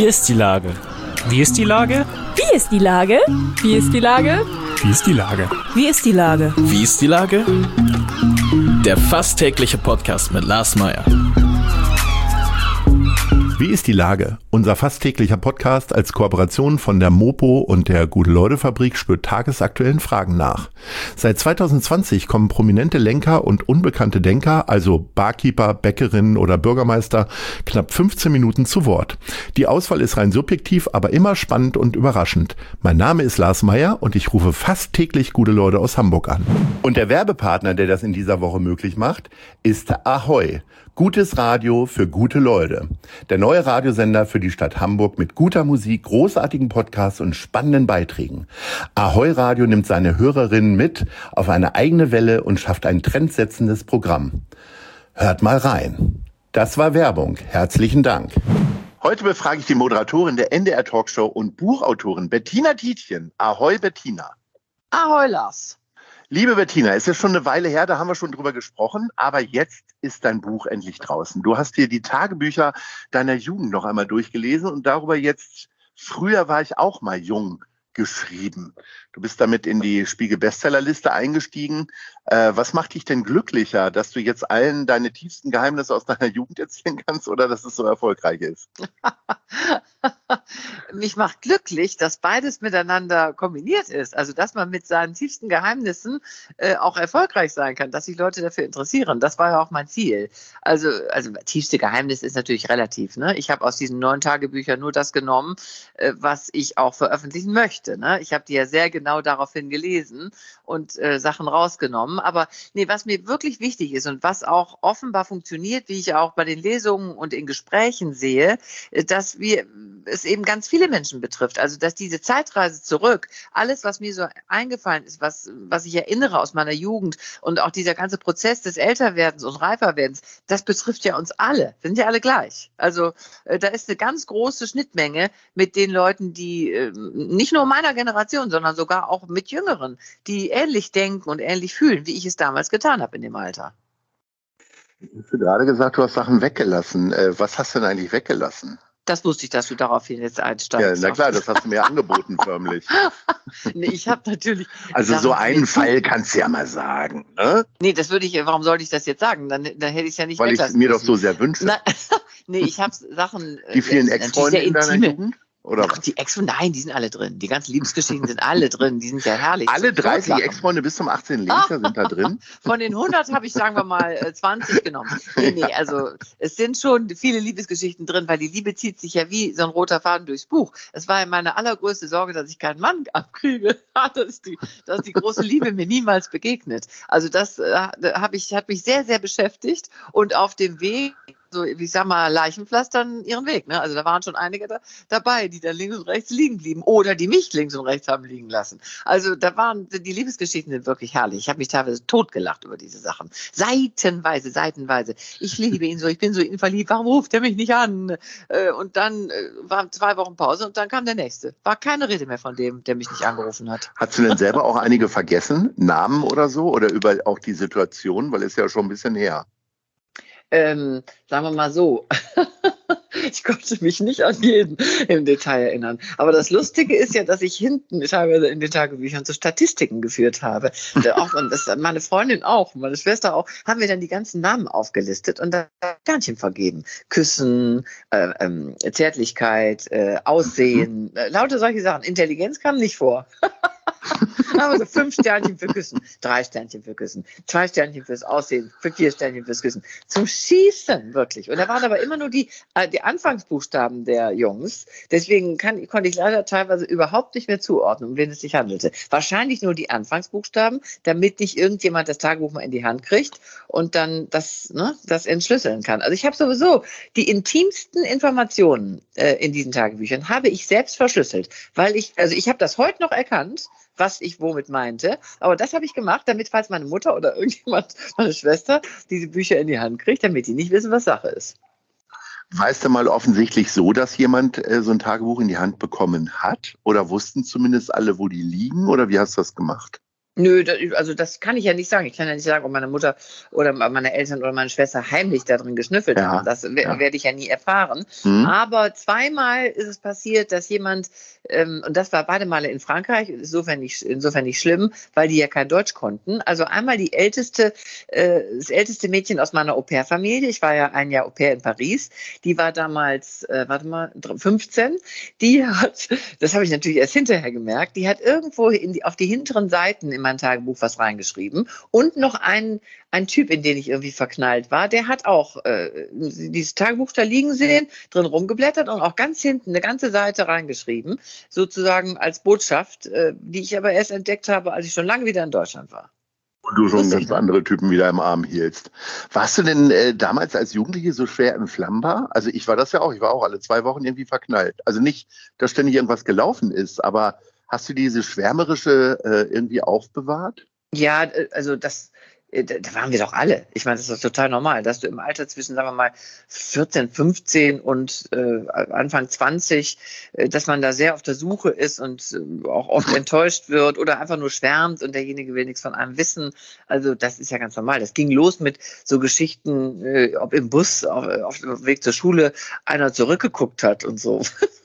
ist die Lage? Wie ist die Lage? Wie ist die Lage? Wie ist die Lage? Wie ist die Lage? Wie ist die Lage? Wie ist die Lage? Der fast tägliche Podcast mit Lars Meyer. Wie ist die Lage? Unser fast täglicher Podcast als Kooperation von der Mopo und der Gute-Leute-Fabrik spürt tagesaktuellen Fragen nach. Seit 2020 kommen prominente Lenker und unbekannte Denker, also Barkeeper, Bäckerinnen oder Bürgermeister, knapp 15 Minuten zu Wort. Die Auswahl ist rein subjektiv, aber immer spannend und überraschend. Mein Name ist Lars Meyer und ich rufe fast täglich gute Leute aus Hamburg an. Und der Werbepartner, der das in dieser Woche möglich macht, ist Ahoi. Gutes Radio für gute Leute. Der neue Radiosender für die Stadt Hamburg mit guter Musik, großartigen Podcasts und spannenden Beiträgen. Ahoi Radio nimmt seine Hörerinnen mit auf eine eigene Welle und schafft ein trendsetzendes Programm. Hört mal rein. Das war Werbung. Herzlichen Dank. Heute befrage ich die Moderatorin der NDR Talkshow und Buchautorin Bettina Tietjen. Ahoi Bettina. Ahoi Lars. Liebe Bettina, es ist schon eine Weile her, da haben wir schon drüber gesprochen, aber jetzt ist dein Buch endlich draußen. Du hast dir die Tagebücher deiner Jugend noch einmal durchgelesen und darüber jetzt, früher war ich auch mal jung, geschrieben. Du bist damit in die Spiegel-Bestsellerliste eingestiegen. Was macht dich denn glücklicher, dass du jetzt allen deine tiefsten Geheimnisse aus deiner Jugend erzählen kannst oder dass es so erfolgreich ist? Mich macht glücklich, dass beides miteinander kombiniert ist. Also, dass man mit seinen tiefsten Geheimnissen auch erfolgreich sein kann, dass sich Leute dafür interessieren. Das war ja auch mein Ziel. Also tiefste Geheimnis ist natürlich relativ. Ne? Ich habe aus diesen 9 Tagebüchern nur das genommen, was ich auch veröffentlichen möchte. Ne? Ich habe die ja sehr genau daraufhin gelesen und Sachen rausgenommen. Aber nee, was mir wirklich wichtig ist und was auch offenbar funktioniert, wie ich auch bei den Lesungen und in Gesprächen sehe, dass es eben ganz viele Menschen betrifft. Also, dass diese Zeitreise zurück, alles, was mir so eingefallen ist, was ich erinnere aus meiner Jugend und auch dieser ganze Prozess des Älterwerdens und Reiferwerdens, das betrifft ja uns alle. Wir sind ja alle gleich. Also, da ist eine ganz große Schnittmenge mit den Leuten, die nicht nur meiner Generation, sondern sogar auch mit Jüngeren, die ähnlich denken und ähnlich fühlen, wie ich es damals getan habe in dem Alter. Du hast gerade gesagt, du hast Sachen weggelassen. Was hast du denn eigentlich weggelassen? Das wusste ich, dass du daraufhin jetzt einsteigst. Ja, na klar, das hast du mir angeboten förmlich. Nee, ich habe natürlich... Also so einen Fall kannst du ja mal sagen, ne? Nee, warum sollte ich das jetzt sagen? Dann hätte ich es ja nicht weil ich es mir doch so sehr wünsche. Nee, ich habe Sachen... Die vielen Ex-Freunde in deiner Jugend? Oder ach, die Ex-Freunde, nein, die sind alle drin. Die ganzen Liebesgeschichten sind alle drin. Die sind ja herrlich. Alle 30 Ex-Freunde bis zum 18. Lebensjahr sind da drin? Von den 100 habe ich, sagen wir mal, 20 genommen. Nee, also es sind schon viele Liebesgeschichten drin, weil die Liebe zieht sich ja wie so ein roter Faden durchs Buch. Es war ja meine allergrößte Sorge, dass ich keinen Mann abkriege. dass die große Liebe mir niemals begegnet. Also das hat mich sehr, sehr beschäftigt und auf dem Weg, so, wie ich sag mal, Leichenpflastern ihren Weg. Ne? Also da waren schon einige dabei, die dann links und rechts liegen blieben oder die mich links und rechts haben liegen lassen. Also die Liebesgeschichten sind wirklich herrlich. Ich habe mich teilweise totgelacht über diese Sachen. Seitenweise. Ich liebe ihn so, ich bin so in ihn verliebt, warum ruft er mich nicht an? Und dann waren 2 Wochen Pause und dann kam der nächste. War keine Rede mehr von dem, der mich nicht angerufen hat. Hast du denn selber auch einige vergessen? Namen oder so? Oder über auch die Situation? Weil es ja schon ein bisschen her. Sagen wir mal so, ich konnte mich nicht an jeden im Detail erinnern. Aber das Lustige ist ja, dass ich hinten teilweise in den Tagebüchern so Statistiken geführt habe. Und meine Freundin auch, meine Schwester auch, haben wir dann die ganzen Namen aufgelistet und da Sternchen vergeben. Küssen, Zärtlichkeit, Aussehen, lauter solche Sachen. Intelligenz kam nicht vor. Aber so 5 Sternchen für Küssen, 3 Sternchen für Küssen, 2 Sternchen fürs Aussehen, 4 Sternchen fürs Küssen. Zum Schießen, wirklich. Und da waren aber immer nur die Anfangsbuchstaben der Jungs. Deswegen konnte ich leider teilweise überhaupt nicht mehr zuordnen, um wen es sich handelte. Wahrscheinlich nur die Anfangsbuchstaben, damit nicht irgendjemand das Tagebuch mal in die Hand kriegt und dann das entschlüsseln kann. Also ich habe sowieso die intimsten Informationen in diesen Tagebüchern habe ich selbst verschlüsselt, weil ich habe das heute noch erkannt, was ich womit meinte. Aber das habe ich gemacht, damit, falls meine Mutter oder irgendjemand, meine Schwester, diese Bücher in die Hand kriegt, damit die nicht wissen, was Sache ist. Weißt du mal offensichtlich so, dass jemand so ein Tagebuch in die Hand bekommen hat? Oder wussten zumindest alle, wo die liegen? Oder wie hast du das gemacht? Nö, also das kann ich ja nicht sagen. Ich kann ja nicht sagen, ob meine Mutter oder meine Eltern oder meine Schwester heimlich da drin geschnüffelt haben. Das werde ich ja nie erfahren. Aber zweimal ist es passiert, dass jemand, und das war beide Male in Frankreich, insofern nicht schlimm, weil die ja kein Deutsch konnten. Also einmal das älteste Mädchen aus meiner Au-pair-Familie. Ich war ja ein Jahr Au-pair in Paris. Die war damals, 15. Die hat, das habe ich natürlich erst hinterher gemerkt, die hat irgendwo auf die hinteren Seiten in mein Tagebuch was reingeschrieben. Und noch ein Typ, in den ich irgendwie verknallt war, der hat auch dieses Tagebuch da liegen sehen, drin rumgeblättert und auch ganz hinten eine ganze Seite reingeschrieben, sozusagen als Botschaft, die ich aber erst entdeckt habe, als ich schon lange wieder in Deutschland war. Und du schon ganz andere Typen wieder im Arm hieltst. Warst du denn damals als Jugendliche so schwer entflammbar? Also ich war das ja auch. Ich war auch alle 2 Wochen irgendwie verknallt. Also nicht, dass ständig irgendwas gelaufen ist, aber hast du diese schwärmerische irgendwie aufbewahrt? Ja, also da waren wir doch alle. Ich meine, das ist total normal, dass du im Alter zwischen, sagen wir mal, 14, 15 und Anfang 20, dass man da sehr auf der Suche ist und auch oft enttäuscht wird oder einfach nur schwärmt und derjenige will nichts von einem wissen. Also das ist ja ganz normal. Das ging los mit so Geschichten, ob im Bus auf dem Weg zur Schule einer zurückgeguckt hat und so.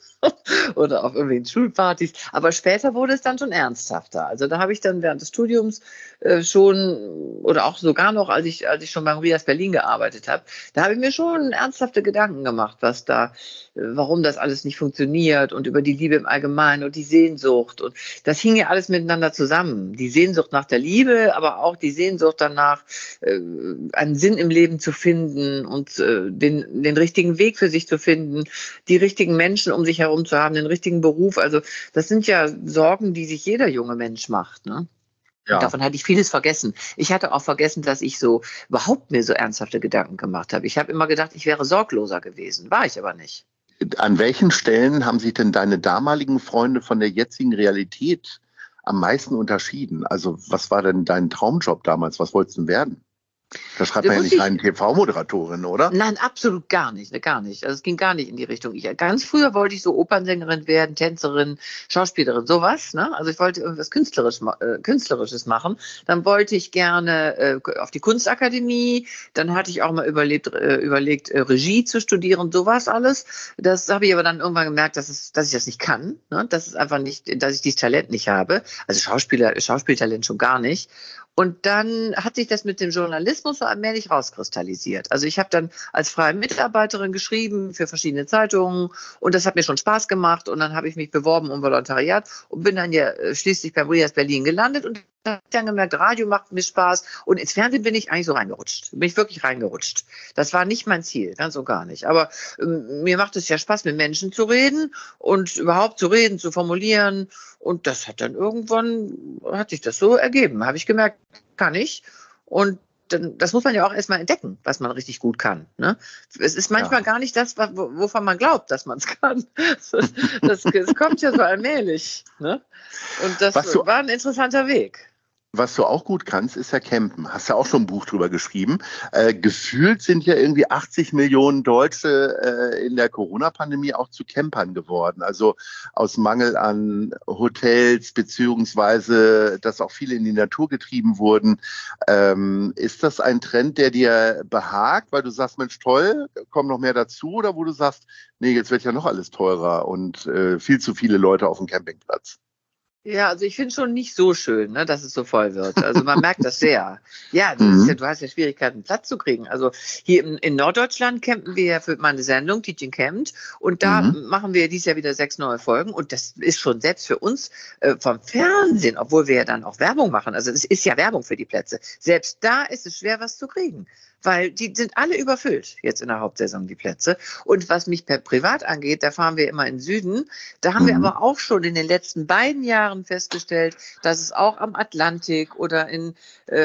Oder auf irgendwelchen Schulpartys. Aber später wurde es dann schon ernsthafter. Also da habe ich dann während des Studiums schon, oder auch sogar noch, als ich schon beim RIAS Berlin gearbeitet habe, da habe ich mir schon ernsthafte Gedanken gemacht, warum das alles nicht funktioniert und über die Liebe im Allgemeinen und die Sehnsucht. Und das hing ja alles miteinander zusammen. Die Sehnsucht nach der Liebe, aber auch die Sehnsucht danach, einen Sinn im Leben zu finden und den richtigen Weg für sich zu finden, die richtigen Menschen um sich herum zu haben, den richtigen Beruf. Also das sind ja Sorgen, die sich jeder junge Mensch macht, ne? Ja. Und davon hatte ich vieles vergessen. Ich hatte auch vergessen, dass ich überhaupt mir so ernsthafte Gedanken gemacht habe. Ich habe immer gedacht, ich wäre sorgloser gewesen. War ich aber nicht. An welchen Stellen haben sich denn deine damaligen Freunde von der jetzigen Realität am meisten unterschieden? Also was war denn dein Traumjob damals? Was wolltest du denn werden? Da schreibt man ja nicht rein TV-Moderatorin, oder? Nein, absolut gar nicht. Also es ging gar nicht in die Richtung. Ganz früher wollte ich so Opernsängerin werden, Tänzerin, Schauspielerin, sowas. Ne? Also ich wollte irgendwas Künstlerisches machen. Dann wollte ich gerne auf die Kunstakademie. Dann hatte ich auch mal überlegt, Regie zu studieren, sowas alles. Das habe ich aber dann irgendwann gemerkt, dass ich das nicht kann. Ne? Das ist einfach nicht, dass ich dieses Talent nicht habe. Also Schauspieltalent schon gar nicht. Und dann hat sich das mit dem Journalismus so allmählich rauskristallisiert. Also ich habe dann als freie Mitarbeiterin geschrieben für verschiedene Zeitungen und das hat mir schon Spaß gemacht und dann habe ich mich beworben um Volontariat und bin dann ja schließlich bei RIAS Berlin gelandet und habe dann gemerkt, Radio macht mir Spaß und ins Fernsehen bin ich eigentlich so reingerutscht. Bin ich wirklich reingerutscht. Das war nicht mein Ziel, ganz und gar nicht. Aber mir macht es ja Spaß, mit Menschen zu reden und überhaupt zu reden, zu formulieren. Und das hat sich das so ergeben. Habe ich gemerkt, kann ich. Und das muss man ja auch erstmal entdecken, was man richtig gut kann. Ne? Es ist manchmal gar nicht das, wovon man glaubt, dass man es kann. Das kommt ja so allmählich. Ne? Und das war ein interessanter Weg. Was du auch gut kannst, ist ja campen. Hast ja auch schon ein Buch drüber geschrieben. Gefühlt sind ja irgendwie 80 Millionen Deutsche in der Corona-Pandemie auch zu Campern geworden. Also aus Mangel an Hotels, beziehungsweise, dass auch viele in die Natur getrieben wurden. Ist das ein Trend, der dir behagt, weil du sagst, Mensch, toll, kommen noch mehr dazu? Oder wo du sagst, nee, jetzt wird ja noch alles teurer und viel zu viele Leute auf dem Campingplatz? Ja, also ich finde schon nicht so schön, ne, dass es so voll wird. Also man merkt das sehr. Ja, du hast ja Schwierigkeiten, Platz zu kriegen. Also hier in Norddeutschland campen wir ja für meine Sendung, Teaching Camp. Und da machen wir dieses Jahr wieder 6 neue Folgen. Und das ist schon selbst für uns vom Fernsehen, obwohl wir ja dann auch Werbung machen. Also es ist ja Werbung für die Plätze. Selbst da ist es schwer, was zu kriegen. Weil die sind alle überfüllt jetzt in der Hauptsaison, die Plätze. Und was mich privat angeht, da fahren wir immer in den Süden. Da haben wir aber auch schon in den letzten beiden Jahren festgestellt, dass es auch am Atlantik oder in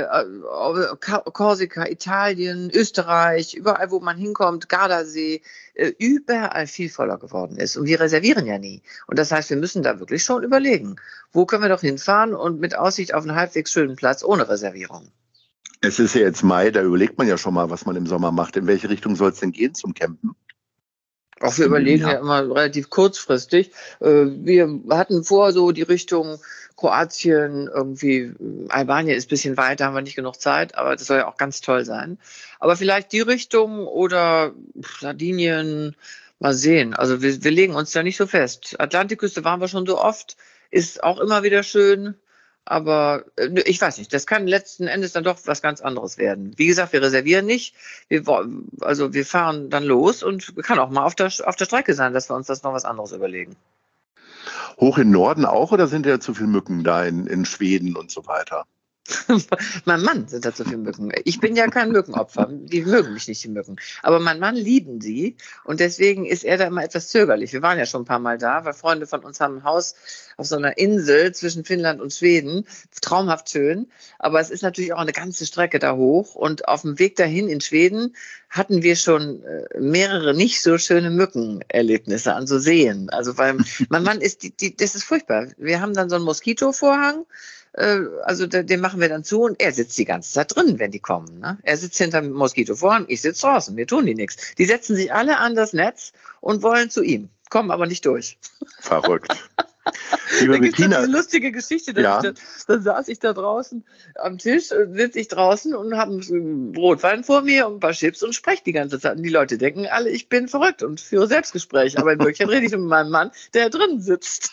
Korsika, Italien, Österreich, überall, wo man hinkommt, Gardasee, überall viel voller geworden ist. Und wir reservieren ja nie. Und das heißt, wir müssen da wirklich schon überlegen, wo können wir doch hinfahren und mit Aussicht auf einen halbwegs schönen Platz ohne Reservierung. Es ist ja jetzt Mai, da überlegt man ja schon mal, was man im Sommer macht. In welche Richtung soll es denn gehen zum Campen? Auch wir überlegen ja immer relativ kurzfristig. Wir hatten vor, so die Richtung Kroatien, irgendwie Albanien ist ein bisschen weiter, haben wir nicht genug Zeit, aber das soll ja auch ganz toll sein. Aber vielleicht die Richtung oder Sardinien, mal sehen. Also wir legen uns da nicht so fest. Atlantikküste waren wir schon so oft, ist auch immer wieder schön. Aber ich weiß nicht, das kann letzten Endes dann doch was ganz anderes werden. Wie gesagt, wir reservieren nicht. Wir fahren dann los und kann auch mal auf der Strecke sein, dass wir uns das noch was anderes überlegen. Hoch im Norden auch oder sind ja zu viele Mücken da in Schweden und so weiter? Mein Mann sind da zu viele Mücken. Ich bin ja kein Mückenopfer. Die mögen mich nicht, die Mücken. Aber mein Mann lieben sie. Und deswegen ist er da immer etwas zögerlich. Wir waren ja schon ein paar Mal da, weil Freunde von uns haben ein Haus auf so einer Insel zwischen Finnland und Schweden. Traumhaft schön. Aber es ist natürlich auch eine ganze Strecke da hoch. Und auf dem Weg dahin in Schweden hatten wir schon mehrere nicht so schöne Mückenerlebnisse an so Seen. Also weil mein Mann ist, das ist furchtbar. Wir haben dann so einen Moskitovorhang. Also den machen wir dann zu und er sitzt die ganze Zeit drin, wenn die kommen. Ne? Er sitzt hinter dem Moskitovorhang, ich sitze draußen, mir tun die nichts. Die setzen sich alle an das Netz und wollen zu ihm, kommen aber nicht durch. Verrückt. Liebe Da gibt es Bettina, eine lustige Geschichte. Ja. Dann saß ich da draußen am Tisch, sitze ich draußen und habe einen Rotwein vor mir und ein paar Chips und spreche die ganze Zeit. Und die Leute denken alle, ich bin verrückt und führe Selbstgespräche. Aber in Wirklichkeit rede ich mit meinem Mann, der drin sitzt.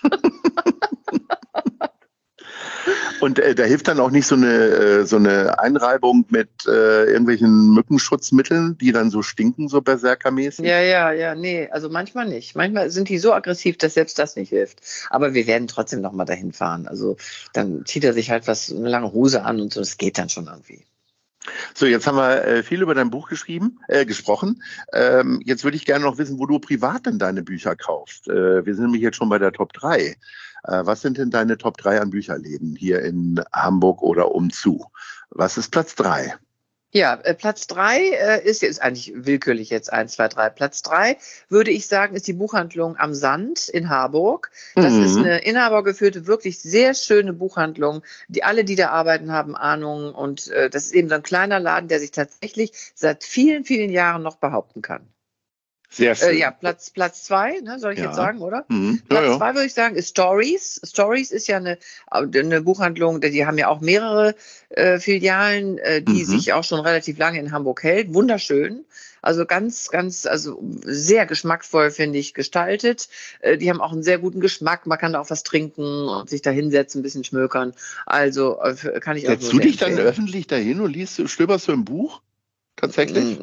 und da hilft dann auch nicht so eine Einreibung mit irgendwelchen Mückenschutzmitteln, die dann so stinken, so berserkermäßig? Ja, nee, also manchmal nicht. Manchmal sind die so aggressiv, dass selbst das nicht hilft. Aber wir werden trotzdem nochmal dahin fahren. Also dann zieht er sich halt eine lange Hose an und so, das geht dann schon irgendwie. So, jetzt haben wir viel über dein Buch gesprochen. Jetzt würde ich gerne noch wissen, wo du privat denn deine Bücher kaufst. Wir sind nämlich jetzt schon bei der Top 3. Was sind denn deine Top 3 an Bücherläden hier in Hamburg oder umzu? Was ist Platz 3? Ja, Platz 3 ist jetzt eigentlich willkürlich jetzt 1, 2, 3. Platz 3 würde ich sagen, ist die Buchhandlung am Sand in Harburg. Das ist eine inhabergeführte, wirklich sehr schöne Buchhandlung. Die da arbeiten, haben Ahnung. Und das ist eben so ein kleiner Laden, der sich tatsächlich seit vielen, vielen Jahren noch behaupten kann. Sehr schön. Ja, Platz 2, ne, soll ich jetzt sagen, oder? Mhm. Platz 2 würde ich sagen, ist Stories. Stories ist ja eine Buchhandlung, die haben ja auch mehrere Filialen, die sich auch schon relativ lange in Hamburg hält. Wunderschön. Also ganz, also sehr geschmackvoll, finde ich, gestaltet. Die haben auch einen sehr guten Geschmack. Man kann da auch was trinken und sich da hinsetzen, ein bisschen schmökern. Also kann ich auch Setzt du dich dann öffentlich dahin und stöberst du im Buch? Tatsächlich?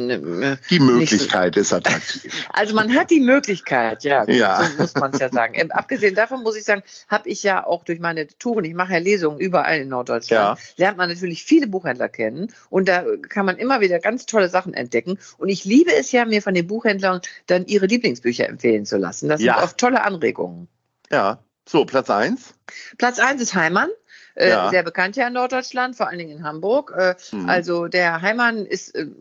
Die Möglichkeit ist attraktiv. Also man hat die Möglichkeit, ja. Ja. So muss man es ja sagen. Abgesehen davon muss ich sagen, habe ich ja auch durch meine Touren, ich mache ja Lesungen überall in Norddeutschland, lernt man natürlich viele Buchhändler kennen und da kann man immer wieder ganz tolle Sachen entdecken. Und ich liebe es ja, mir von den Buchhändlern dann ihre Lieblingsbücher empfehlen zu lassen. Das sind oft tolle Anregungen. Ja, so, Platz 1? Platz 1 ist Heimann. Sehr bekannt ja in Norddeutschland, vor allen Dingen in Hamburg. Also der Heimann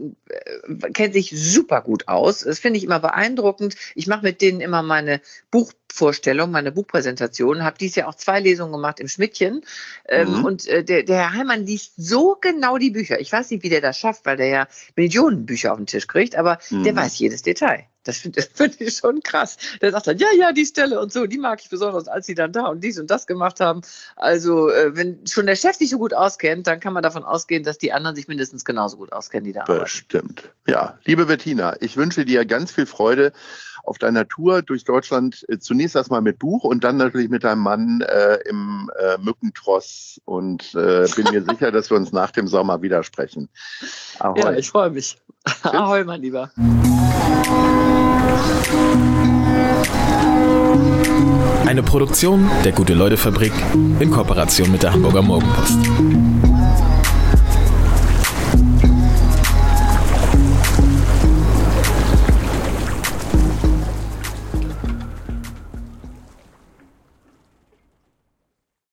kennt sich super gut aus. Das finde ich immer beeindruckend. Ich mache mit denen immer meine Buchvorstellung, meine Buchpräsentation. Habe dieses Jahr auch 2 Lesungen gemacht im Schmidtchen. Und der Herr Heimann liest so genau die Bücher. Ich weiß nicht, wie der das schafft, weil der ja Millionen Bücher auf den Tisch kriegt, aber der weiß jedes Detail. Das finde ich schon krass. Der sagt dann, ja, die Stelle und so, die mag ich besonders, als sie dann da und dies und das gemacht haben. Also, wenn schon der Chef sich so gut auskennt, dann kann man davon ausgehen, dass die anderen sich mindestens genauso gut auskennen, die da arbeiten. Bestimmt. Ja, liebe Bettina, ich wünsche dir ganz viel Freude auf deiner Tour durch Deutschland. Zunächst erstmal mit Buch und dann natürlich mit deinem Mann im Mückentross. Und bin mir sicher, dass wir uns nach dem Sommer wieder sprechen. Ahoi. Ja, ich freue mich. Ahoi, mein Lieber. Eine Produktion der Gute-Leute-Fabrik in Kooperation mit der Hamburger Morgenpost.